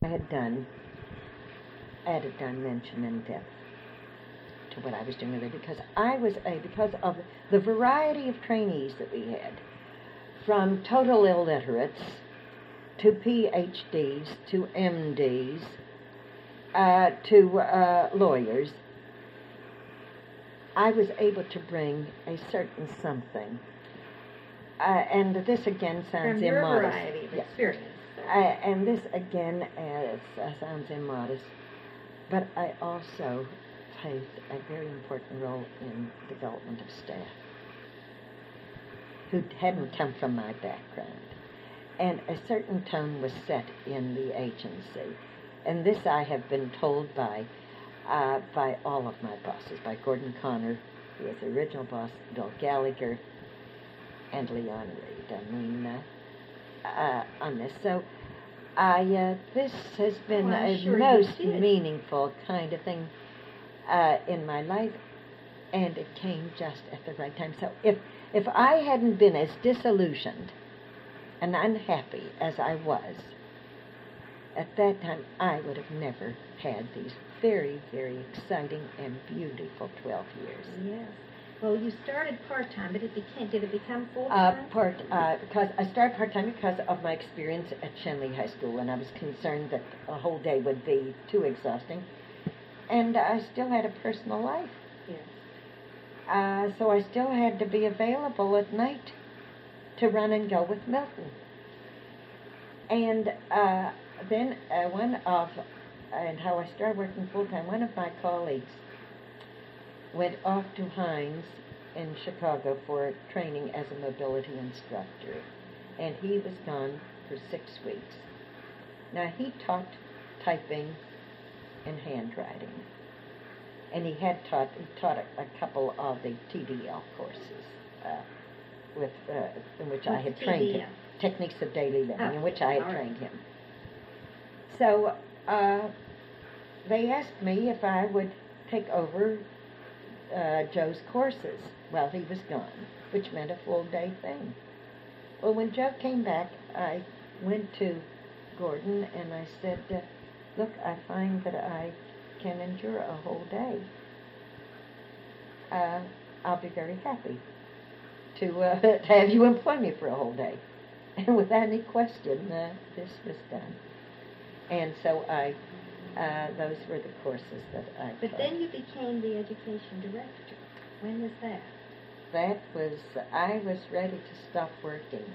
I had done added dimension and depth to what I was doing there because because of the variety of trainees that we had, from total illiterates to PhDs to MDs to lawyers, I was able to bring a certain something. And this again sounds from your immodest. variety of experience. And this again sounds immodest, but I also played a very important role in development of staff who hadn't come from my background. And a certain tone was set in the agency. And this I have been told by all of my bosses, by Gordon Conner, who was the original boss, Bill Gallagher, and Leon Reed. I mean, on this. So this has been a most meaningful kind of thing in my life, and it came just at the right time. So if I hadn't been as disillusioned and unhappy as I was at that time, I would have never had these very, very exciting and beautiful 12 years. Yes. Well, you started part-time, but did it become full-time? Because I started part-time because of my experience at Shenley High School, and I was concerned that a whole day would be too exhausting. And I still had a personal life. Yes. So I still had to be available at night to run and go with Milton. And then and how I started working full-time, one of my colleagues went off to Hines in Chicago for training as a mobility instructor, and he was gone for 6 weeks. Now, he taught typing and handwriting, and he taught a couple of the TDL courses in which I had trained him, Techniques of Daily Living, in which I had trained him. So they asked me if I would take over Joe's courses while he was gone, which meant a full-day thing. Well, when Joe came back, I went to Gordon and I said, look, I find that I can endure a whole day. I'll be very happy to have you employ me for a whole day. And without any question, this was done. And so those were the courses that I taught. But then you became the education director. When was that? I was ready to stop working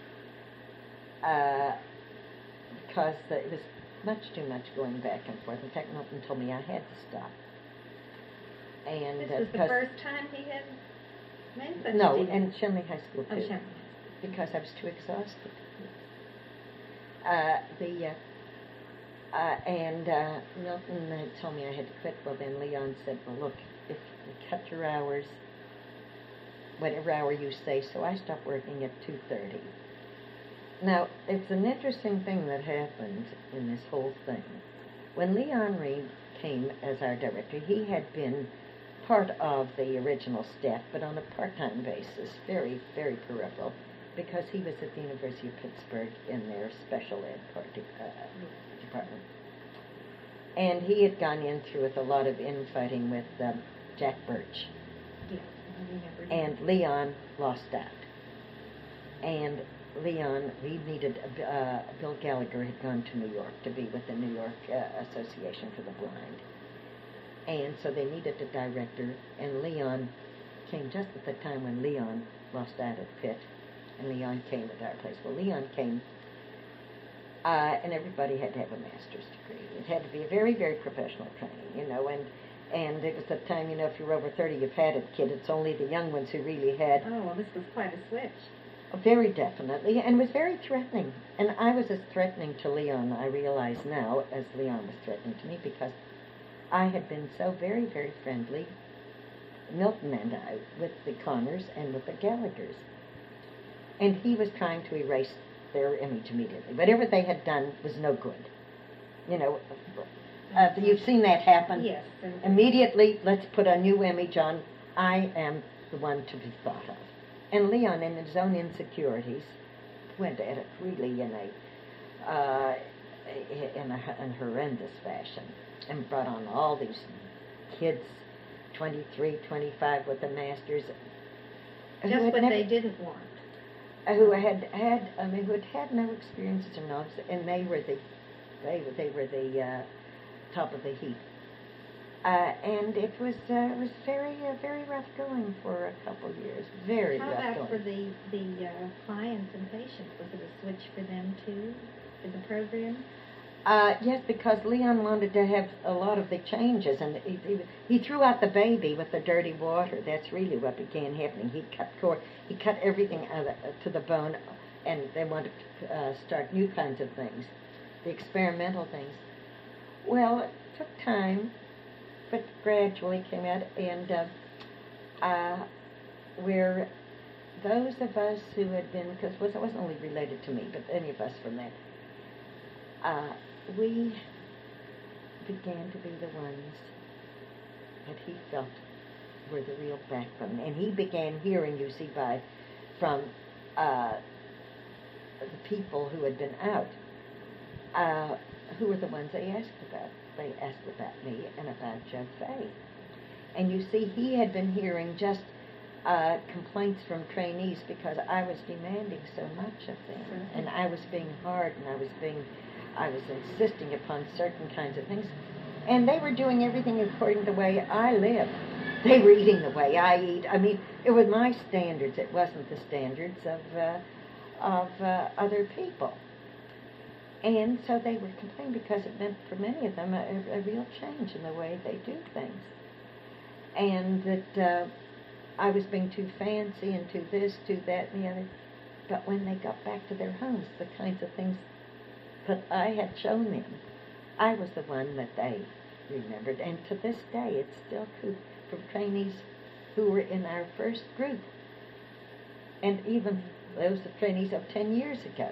because it was much too much going back and forth. In fact, Milton told me I had to stop. And this was the first time he had made such a No, deal. in Shenley High School, too. Oh, Shenley. Because I was too exhausted. Milton had told me I had to quit. Well, then Leon said, well, look, if you cut your hours, whatever hour you say, so I stopped working at 2:30. Now, it's an interesting thing that happened in this whole thing. When Leon Reed came as our director, he had been part of the original staff, but on a part-time basis, very, very peripheral, because he was at the University of Pittsburgh in their special ed department. And he had gone in through with a lot of infighting with Jack Birch. Yeah, I remember. And Leon lost out. And Leon, we needed, Bill Gallagher had gone to New York to be with the New York Association for the Blind. And so they needed a director, and Leon came just at the time when Leon lost out at Pitt, and Leon came at our place. Well, Leon came, and everybody had to have a master's degree. It had to be a very, very professional training, and it was the time, if you're over 30, you've had it, kid. It's only the young ones who really had. Oh, well, this was quite a switch. Very definitely, and was very threatening. And I was as threatening to Leon, I realize now, as Leon was threatening to me, because I had been so very, very friendly, Milton and I, with the Connors and with the Gallaghers. And he was trying to erase their image immediately. Whatever they had done was no good. You've seen that happen. Yes. Immediately, let's put a new image on. I am the one to be thought of. And Leon, in his own insecurities, went at it really in horrendous fashion, and brought on all these kids, 23, 25, with the masters. Just what they didn't want. Who had no experiences or knowledge, and they were the top of the heap. And it was very rough going for a couple of years. Very rough going. How about for the clients and patients? Was it a switch for them too, in the program? Yes, because Leon wanted to have a lot of the changes, and he threw out the baby with the dirty water. That's really what began happening. He cut everything to the bone, and they wanted to start new kinds of things, the experimental things. Well, it took time, but gradually came out, and where those of us who had been, because it wasn't only related to me, but any of us from that, we began to be the ones that he felt were the real backbone. And he began hearing, you see, from the people who had been out, who were the ones they asked about. They asked about me and about Joe Fay. And you see, he had been hearing just complaints from trainees because I was demanding so much of them. Mm-hmm. And I was being hard, and I was insisting upon certain kinds of things. And they were doing everything according to the way I live. They were eating the way I eat. I mean, it was my standards. It wasn't the standards of other people. And so they were complaining because it meant for many of them a real change in the way they do things. And that I was being too fancy and too this, too that, and the other. But when they got back to their homes, the kinds of things that I had shown them, I was the one that they remembered. And to this day, it's still true from trainees who were in our first group, and even those trainees of 10 years ago.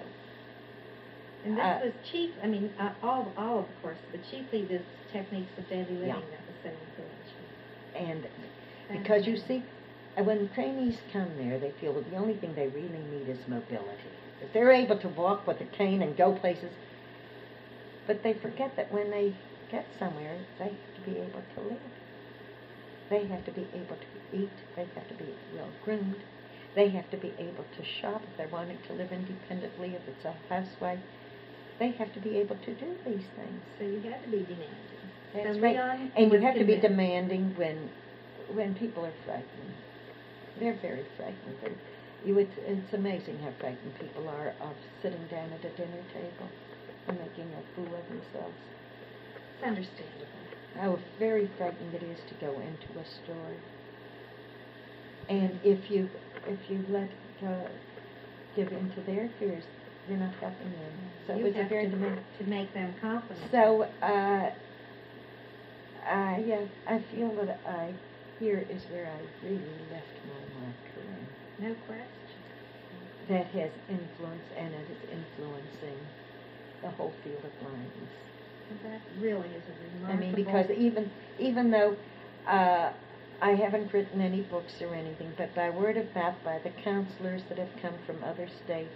And this was all of course, but chiefly this techniques of daily living that was so influential. And because you see, when trainees come there, they feel that the only thing they really need is mobility. If they're able to walk with a cane and go places, but they forget that when they get somewhere, they have to be able to live. They have to be able to eat. They have to be well groomed. They have to be able to shop if they're wanting to live independently, if it's a housewife. They have to be able to do these things. So you have to be demanding. That's right. And you have to be demanding when people are frightened. They're very frightened. It's amazing how frightened people are of sitting down at a dinner table and making a fool of themselves. It's understandable. How very frightening it is to go into a store. And if you give in to their fears, you're not helping them. So you it was have a very to make them confident. So I feel that here is where I really left my mark. No question. That has influence, and it is influencing the whole field of blindness. And that really is a remarkable... I mean, because even though I haven't written any books or anything, but by word of mouth, by the counselors that have come from other states,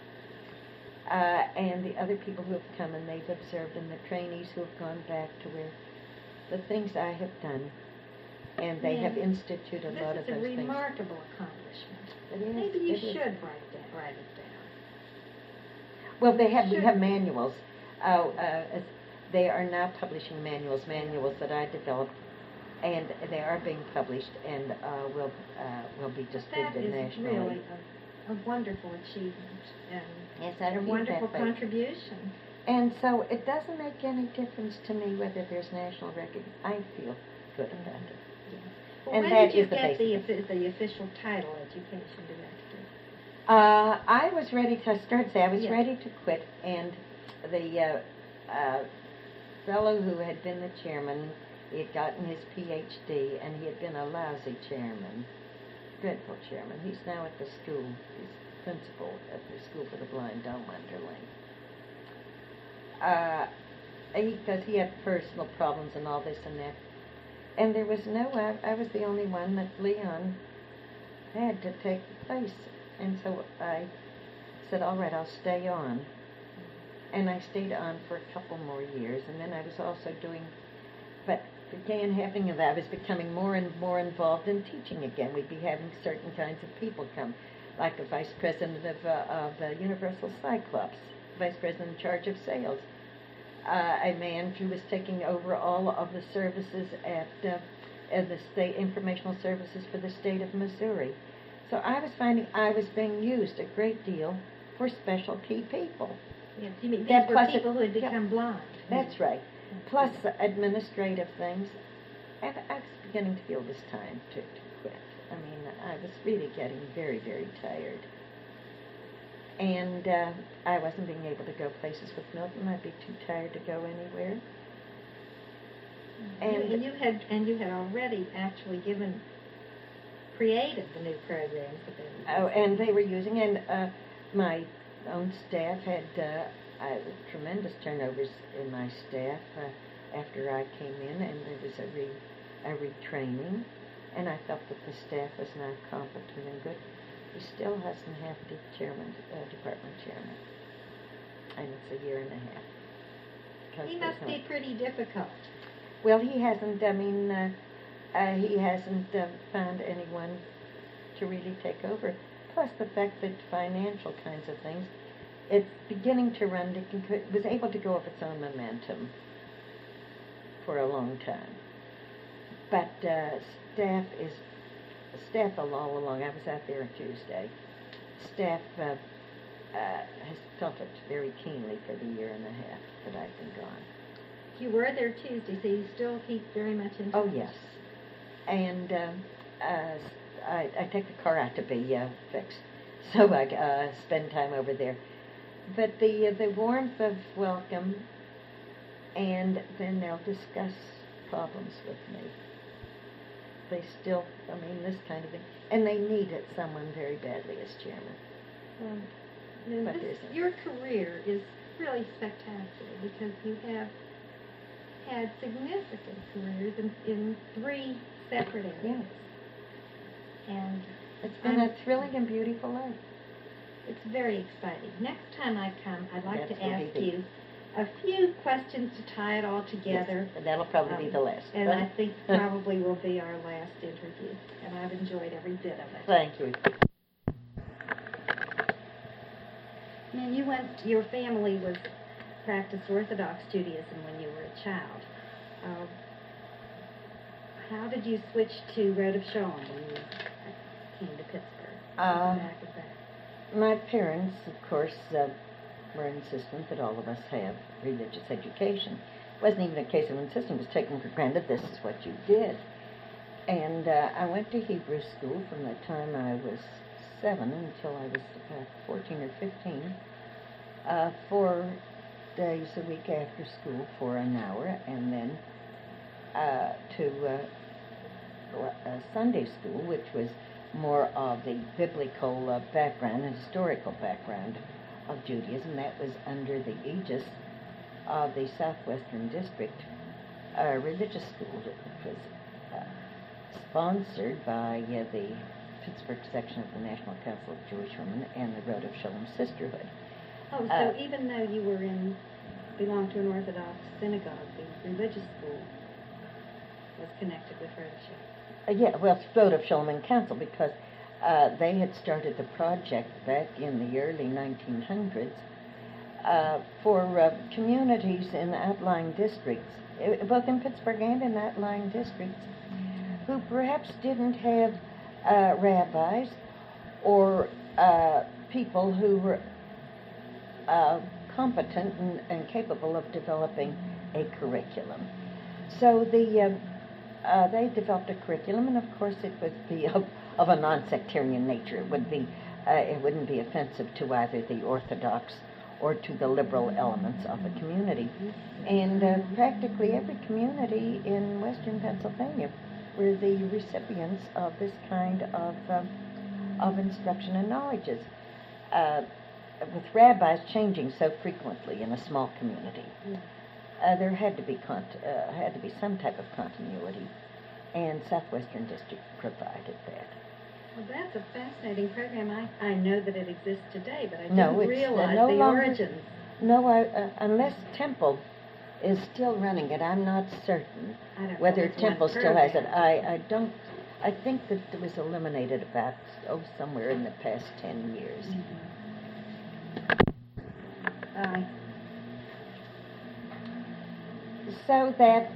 and the other people who have come and they've observed, and the trainees who have gone back to where the things I have done, and they have instituted a lot of those things. This is a remarkable accomplishment. Maybe you should write it down. Well, we have manuals. They are now publishing manuals that I developed, and they are being published, and will be distributed nationally. That is really a wonderful achievement, and a wonderful contribution. And so it doesn't make any difference to me whether there's national recognition. I feel good about it. Yes. Well, and when that did you is the get basic. the official title, education director? I was ready to start. I was ready to quit, and the fellow who had been the chairman, he had gotten his Ph.D., and he had been a lousy chairman, dreadful chairman. He's now at the school. He's principal at the School for the Blind, Dunwunderling. Because he had personal problems and all this and that. And there was I was the only one that Leon had to take the place. And so I said, all right, I'll stay on. and I stayed on for a couple more years, and then I was also doing, but began having, I was becoming more and more involved in teaching again. We'd be having certain kinds of people come, like a vice president of the Universal Cyclops, vice president in charge of sales, a man who was taking over all of the services at the state informational services for the state of Missouri. So I was finding I was being used a great deal for specialty people. Yes, you mean these were people who had become blind. That's right. Plus administrative things. And I was beginning to feel this time to quit. I mean, I was really getting very, very tired. And I wasn't being able to go places with Milton. I'd be too tired to go anywhere. And you had already actually created the new programs that they were using. And they were using, and my own staff had tremendous turnovers in my staff after I came in, and there was a retraining, and I felt that the staff was now competent and good. He still hasn't had the department chairman, and it's a year and a half. He must be pretty difficult. Well, he hasn't, he hasn't found anyone to really take over. Plus the fact that financial kinds of things, it's beginning to run, it was able to go of its own momentum for a long time. But staff all along, I was out there on Tuesday, staff has felt it very keenly for the year and a half that I've been gone. You were there Tuesday, so you still keep very much in touch? Oh, yes. And I take the car out to be fixed, so I spend time over there. But the warmth of welcome, and then they'll discuss problems with me. They still, I mean, this kind of thing. And they needed someone very badly as chairman. Your career is really spectacular because you have had significant careers in 3 separate areas. Yes. And it's been a thrilling and beautiful life. It's very exciting. Next time I come, I'd like to ask you a few questions to tie it all together. Yes, and that'll probably be the last. And I think probably will be our last interview. And I've enjoyed every bit of it. Thank you. And your family practiced Orthodox Judaism when you were a child. How did you switch to Road of Shalom when you came to Pittsburgh? My parents, of course, were insistent that all of us have religious education. It wasn't even a case of insisting, it was taken for granted this is what you did. And I went to Hebrew school from the time I was 7 until I was about 14 or 15, 4 days a week after school for an hour, and then to Sunday school, which was more of the biblical background and historical background of Judaism. That was under the aegis of the Southwestern District Religious School. It was sponsored by the Pittsburgh section of the National Council of Jewish Women and the Road of Shalom Sisterhood. Oh, so even though you belonged to an Orthodox synagogue, the religious school was connected with Road of Shalom? Yeah, well, Road of Shalom and Council, because they had started the project back in the early 1900s for communities in outlying districts, both in Pittsburgh and in outlying districts, who perhaps didn't have rabbis or people who were competent and capable of developing a curriculum. So they developed a curriculum, and of course it would be of a non-sectarian nature. It wouldn't be offensive to either the Orthodox or to the liberal elements of the community. And practically every community in western Pennsylvania were the recipients of this kind of instruction and knowledges. With rabbis changing so frequently in a small community, there had to be some type of continuity, and Southwestern District provided that. Well, that's a fascinating program. I know that it exists today, but I didn't realize the origins. No, unless Temple is still running it, I'm not certain I don't know whether if it's one Temple still has it. program. I don't. I think that it was eliminated about somewhere in the past 10 years. So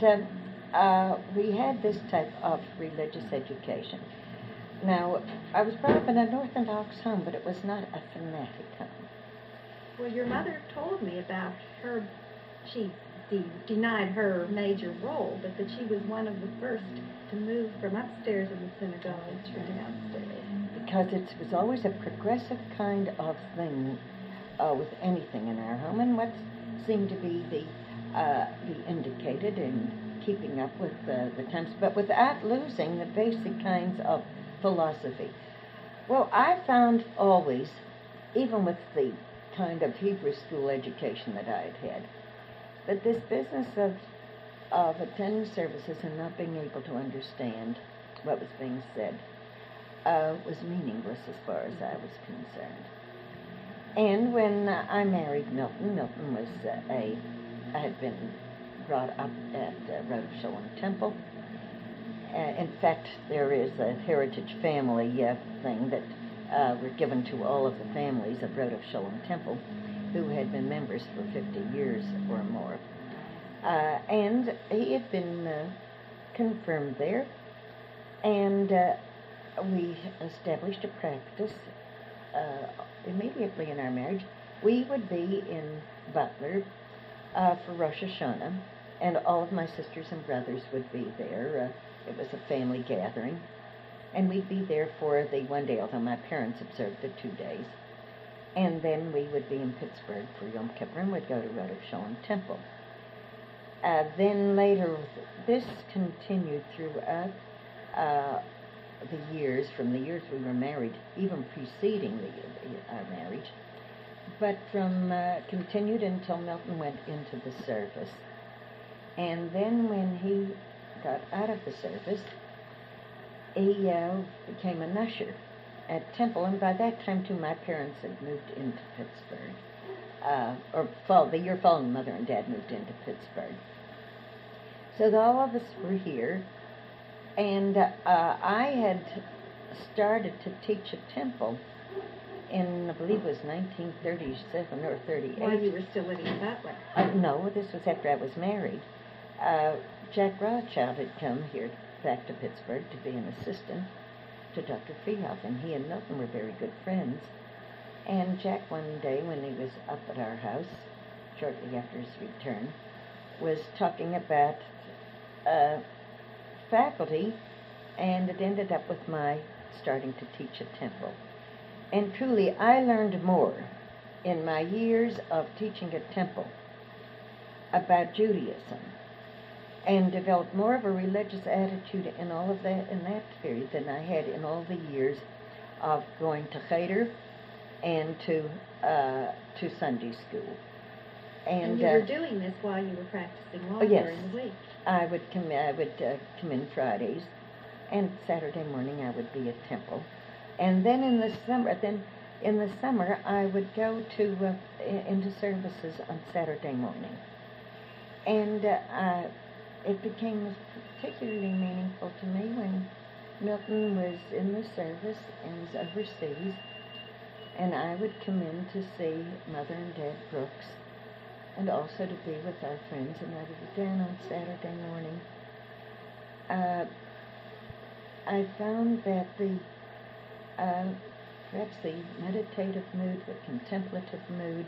that we had this type of religious education. Now, I was brought up in an Orthodox home, but it was not a fanatic home. Well, your mother told me about her. She denied her major role, but that she was one of the first to move from upstairs in the synagogue to downstairs. Because it was always a progressive kind of thing with anything in our home, and what seemed to be the indicated in keeping up with the times, but without losing the basic kinds of philosophy. Well, I found always, even with the kind of Hebrew school education that I had had, that this business of attending services and not being able to understand what was being said was meaningless as far as I was concerned. And when I married Milton, Milton was I had been brought up at Rodef Shalom Temple. In fact, there is a heritage family thing that were given to all of the families of Rodef Shalom Temple who had been members for 50 years or more. And he had been confirmed there, and we established a practice immediately in our marriage. We would be in Butler for Rosh Hashanah, and all of my sisters and brothers would be there. It was a family gathering, and we'd be there for the one day, although my parents observed the 2 days. And then we would be in Pittsburgh for Yom Kippur, and we'd go to Rodef Shalom Temple. Then later, this continued throughout the years, from the years we were married, even preceding our marriage, but from continued until Milton went into the service. And then when he got out of the service, he became an usher at Temple, and by that time, too, my parents had moved into Pittsburgh. The year following, Mother and Dad moved into Pittsburgh. So all of us were here, and I had started to teach at Temple in, I believe it was 1937 or 38. While you were still living in Butler. No, this was after I was married. Jack Rothschild had come here back to Pittsburgh to be an assistant to Dr. Feehoff, and he and Milton were very good friends. And Jack, one day when he was up at our house, shortly after his return, was talking about faculty, and it ended up with my starting to teach at Temple. And truly, I learned more in my years of teaching at Temple about Judaism, and developed more of a religious attitude in all of that in that period than I had in all the years of going to Cheder and to Sunday school. And you were doing this while you were practicing law during the week. I would come in Fridays, and Saturday morning I would be at Temple, and then in the summer I would go to into services on Saturday morning, and it became particularly meaningful to me when Milton was in the service and was overseas, and I would come in to see Mother and Dad Brooks, and also to be with our friends, and I would be down on Saturday morning. I found that perhaps the meditative mood, the contemplative mood,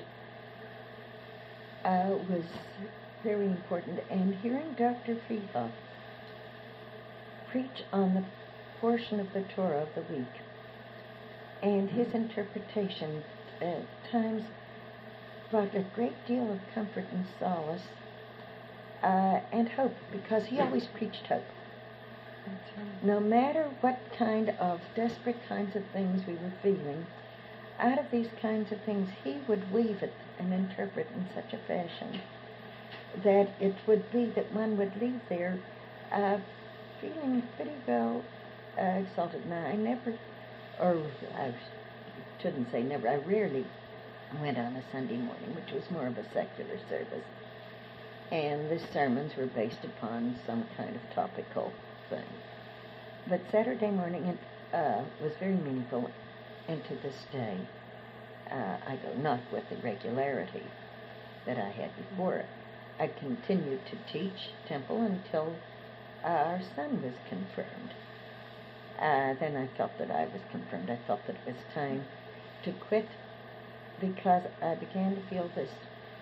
was very important. And hearing Dr. Feehoff preach on the portion of the Torah of the week and his interpretation at times brought a great deal of comfort and solace and hope, because he always preached hope. That's right. No matter what kind of desperate kinds of things we were feeling, out of these kinds of things he would weave it and interpret in such a fashion that it would be that one would leave there feeling pretty well exalted. Now, I rarely went on a Sunday morning, which was more of a secular service. And the sermons were based upon some kind of topical thing. But Saturday morning it was very meaningful, and to this day, I go not with the regularity that I had before. I continued to teach temple until our son was confirmed. Then I felt that I was confirmed. I felt that it was time to quit because I began to feel this,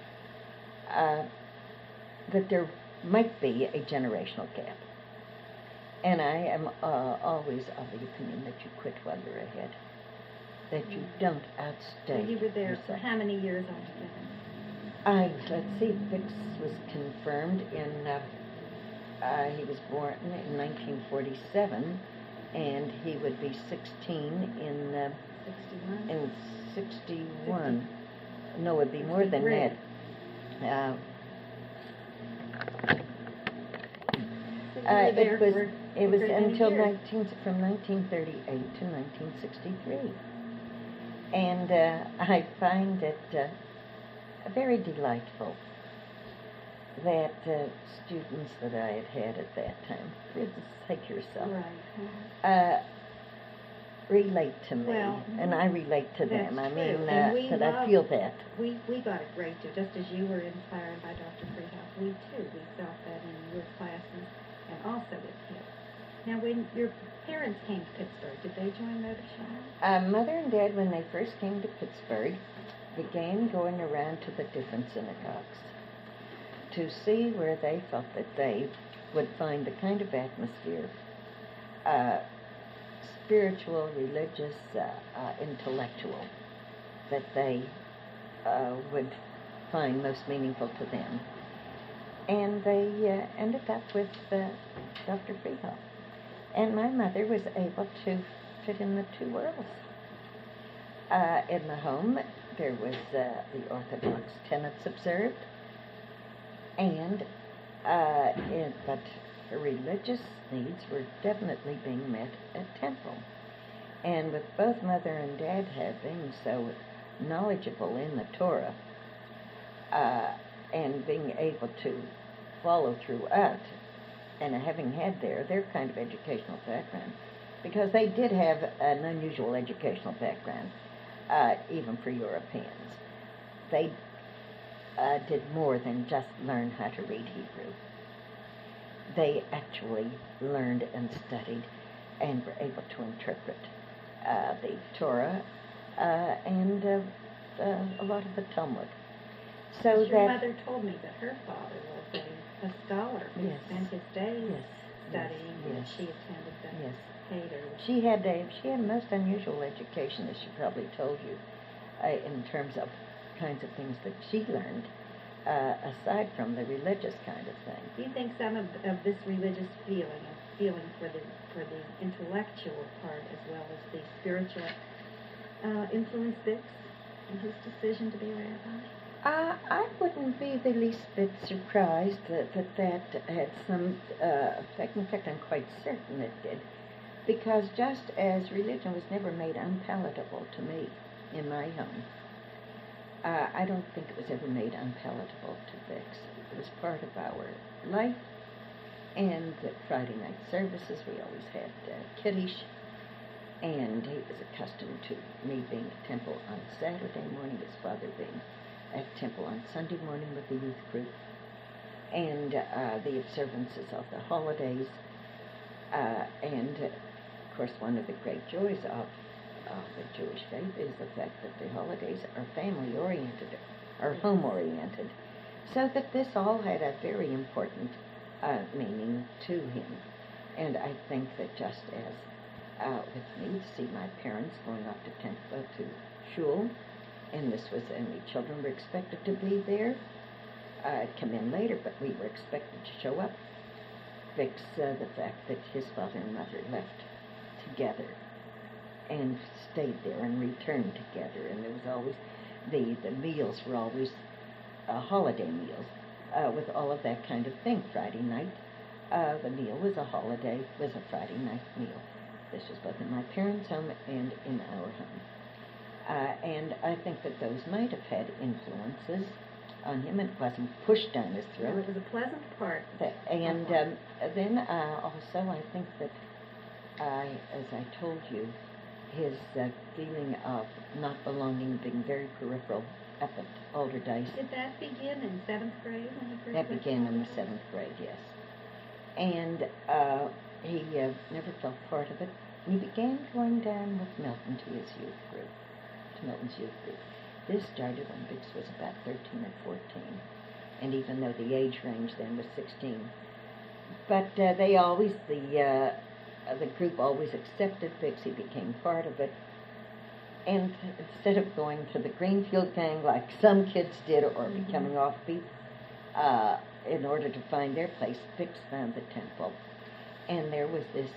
that there might be a generational gap. And I am always of the opinion that you quit while you're ahead, that you don't outstay You were there for yourself. how many years altogether? Let's see, Vix was confirmed in, he was born in 1947, and he would be 16 in 61? in 61. No, it would be more than that. It was until from 1938 to 1963. And I find it very delightful that students that I had at that time, for instance, take yourself, Right. relate to me, Well, and I relate to them. that's I mean, true. And we that I love- feel that. We got a great deal, just as you were inspired by Dr. Freehouse. We too, we felt that in your classes and also with him. Now, when your parents came to Pittsburgh, did they join Notre Dame? Mother and Dad, when they first came to Pittsburgh, began going around to the different synagogues to see where they felt that they would find the kind of atmosphere, spiritual, religious, intellectual, that they would find most meaningful to them. And they ended up with Dr. Freehouse. And my mother was able to fit in the two worlds. In the home, there was the Orthodox tenets observed, and but her religious needs were definitely being met at temple. And with both Mother and Dad having so knowledgeable in the Torah, and being able to follow throughout, and having had their kind of educational background, because they did have an unusual educational background, even for Europeans. They did more than just learn how to read Hebrew. They actually learned and studied and were able to interpret the Torah and a lot of the Talmud. So Your mother told me that her father was a scholar who Yes. spent his days Yes. studying, and Yes. she attended the Yes. Cater. She had a most unusual education, as she probably told you, in terms of kinds of things that she learned, aside from the religious kind of thing. Do you think some of this religious feeling for the intellectual part as well as the spiritual influenced Vix in his decision to be a rabbi? I wouldn't be the least bit surprised that had some effect. In fact, I'm quite certain it did. Because just as religion was never made unpalatable to me in my home, I don't think it was ever made unpalatable to Vix. It was part of our life, and at Friday night services we always had Kiddush, and he was accustomed to me being at temple on Saturday morning, his father being at temple on Sunday morning with the youth group, and the observances of the holidays, and of course one of the great joys of the Jewish faith is the fact that the holidays are family-oriented, are home-oriented, so that this all had a very important meaning to him. And I think that just as with me, to see my parents going off to temple, to shul, and the children were expected to be there, come in later, but we were expected to show up. Vix, the fact that his father and mother left together and stayed there and returned together, and there was always, the meals were always holiday meals, with all of that kind of thing. Friday night, the meal was a Friday night meal. This was both in my parents' home and in our home. And I think that those might have had influences on him. It wasn't pushed down his No, throat. it was a pleasant part. And then also I think that, as I told you, his feeling of not belonging, being very peripheral up at Alderdice. Did that begin in 7th grade when he first That went began to in the Alderdice? 7th grade, yes. And he never felt part of it. And he began going down with Milton to his youth group, to Milton's youth group. This started when Bix was about 13 or 14, and even though the age range then was 16. But they always, the group always accepted Bix. He became part of it. And instead of going to the Greenfield gang like some kids did, or becoming offbeat, in order to find their place, Bix found the temple. And there was this,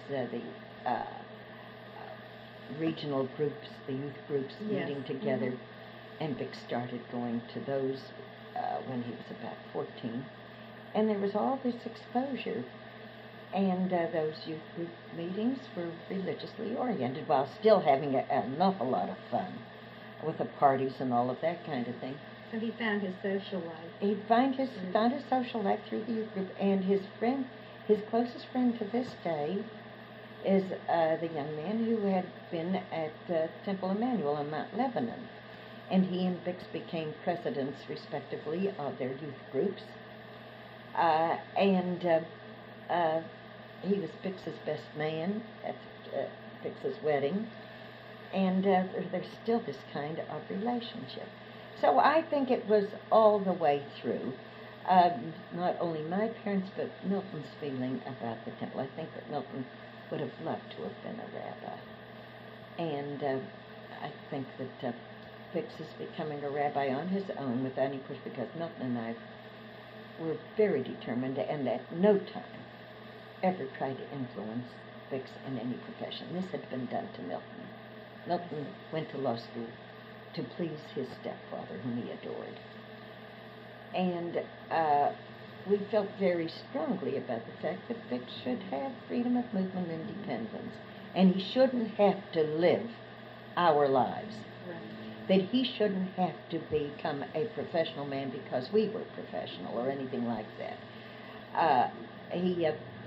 regional groups, the youth groups Yes. meeting together, and Bix started going to those when he was about 14. And there was all this exposure, and those youth group meetings were religiously oriented while still having an awful lot of fun with the parties and all of that kind of thing. So he found his social life. He found his social life through the youth group, and his closest friend to this day is the young man who had been at Temple Emmanuel in Mount Lebanon. And he and Bix became presidents, respectively, of their youth groups. He was Bix's best man at Bix's wedding. And there's still this kind of relationship. So I think it was all the way through. Not only my parents, but Milton's feeling about the temple. I think that Milton would have loved to have been a rabbi. And I think that Bix is becoming a rabbi on his own without any push, because Milton and I were very determined and at no time ever tried to influence Bix in any profession. This had been done to Milton. Milton went to law school to please his stepfather, whom he adored. And we felt very strongly about the fact that Bix should have freedom of movement and independence, and he shouldn't have to live our lives. Right. That he shouldn't have to become a professional man because we were professional or anything like that. He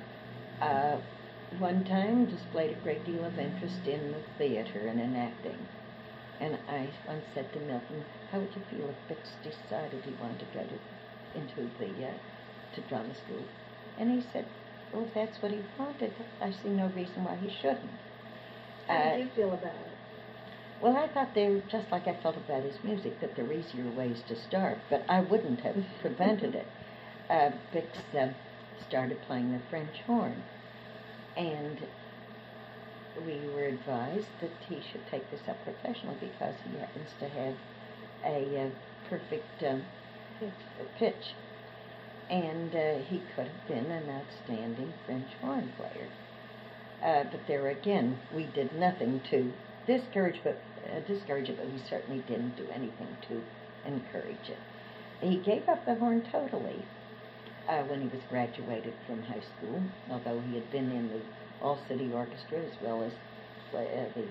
one time displayed a great deal of interest in the theater and in acting. And I once said to Milton, how would you feel if Bix decided he wanted to go into to drama school? And he said, well, if that's what he wanted, I see no reason why he shouldn't. How did you feel about it? Well, I thought just like I felt about his music, that there were easier ways to start, but I wouldn't have prevented it. Bix started playing the French horn, and we were advised that he should take this up professionally because he happens to have a perfect pitch. And he could have been an outstanding French horn player. But there again, we did nothing to discourage it, but we certainly didn't do anything to encourage it. He gave up the horn totally when he was graduated from high school, although he had been in the all-city orchestra as well as the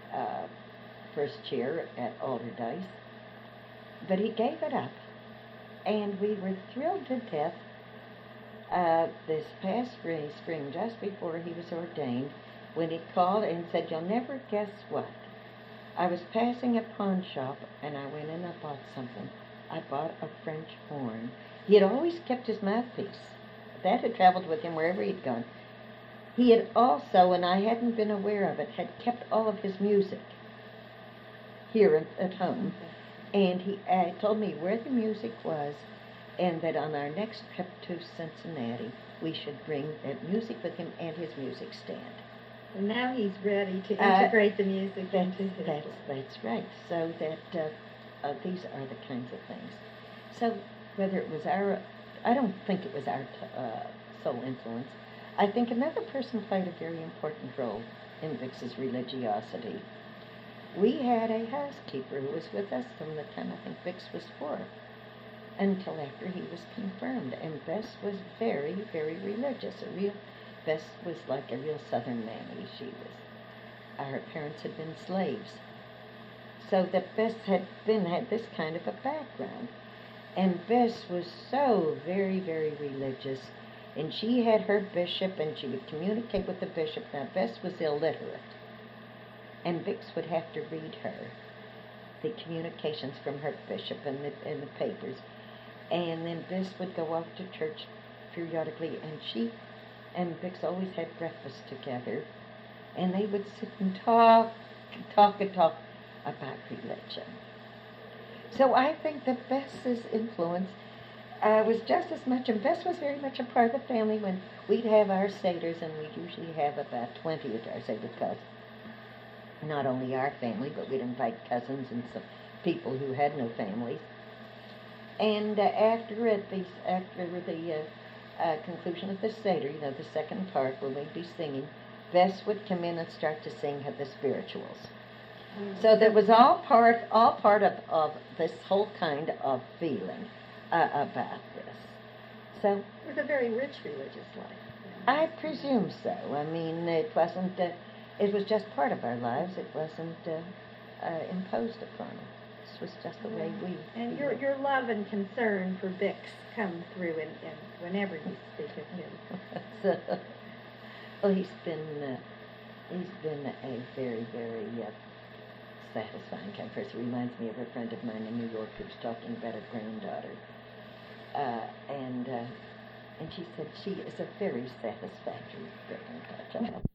first chair at Alderdice. But he gave it up, and we were thrilled to death this past spring, just before he was ordained, when he called and said, you'll never guess what. I was passing a pawn shop, and I went in and I bought something. I bought a French horn. He had always kept his mouthpiece. That had traveled with him wherever he'd gone. He had also, and I hadn't been aware of it, had kept all of his music here at home. And he told me where the music was, and that on our next trip to Cincinnati, we should bring that music with him and his music stand. And now he's ready to integrate the music into his life. That's right. So that these are the kinds of things. So whether it was I don't think it was our sole influence. I think another person played a very important role in Bix's religiosity. We had a housekeeper who was with us from the time I think Bix was 4 until after he was confirmed. And Bess was very, very religious. Bess was like a real Southern mammy. Her parents had been slaves. So that Bess had this kind of a background. And Bess was so very, very religious. And she had her bishop, and she would communicate with the bishop. Now, Bess was illiterate. And Vix would have to read her the communications from her bishop and the papers. And then Bess would go off to church periodically, and she and Vix always had breakfast together. And they would sit and talk about religion. So I think that Bess's influence was just as much, and Bess was very much a part of the family when we'd have our seders, and we'd usually have about 20 at our seder, because not only our family, but we'd invite cousins and some people who had no families. And after the conclusion of the seder, the second part where we'd be singing, Bess would come in and start to sing the spirituals. So that was all part of this whole kind of feeling about this. So it was a very rich religious life. I presume so. I mean, it wasn't. It was just part of our lives. It wasn't imposed upon us. This was just the way we. And your love and concern for Bix come through in whenever you speak of him. Well, he's been a very, very satisfying kind of person. It reminds me of a friend of mine in New York who was talking about her granddaughter, and she said she is a very satisfactory grandchild.